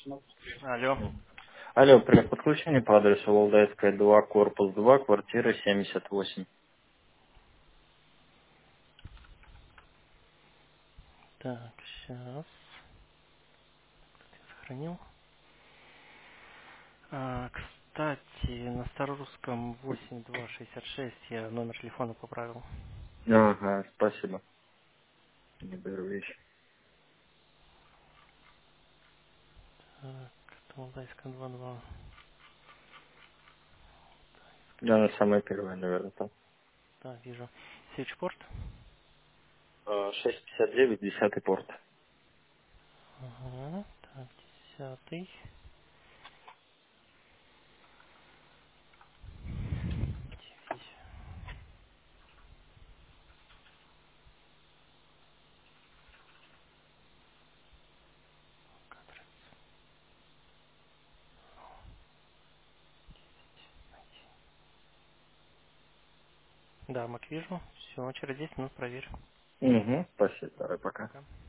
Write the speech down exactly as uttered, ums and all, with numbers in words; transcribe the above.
Алло. Алло, привет. Подключение по адресу Валдайская два, корпус два, квартира семьдесят восемь. Так, сейчас. Сохранил. А, кстати, на старорусском восемь два шестьдесят шесть я номер телефона поправил. Ага, спасибо. Не беру вещи. Так, Молдайская два два. Да, на самое первое, наверное, там. Да, вижу. Свитчпорт. А, шесть пятьдесят девять, десятый порт. Ага. Так, десятый. Девять. Кадры. Да, Мак вижу. Все, через десять минут проверь. Угу, спасибо. Давай, пока. Пока.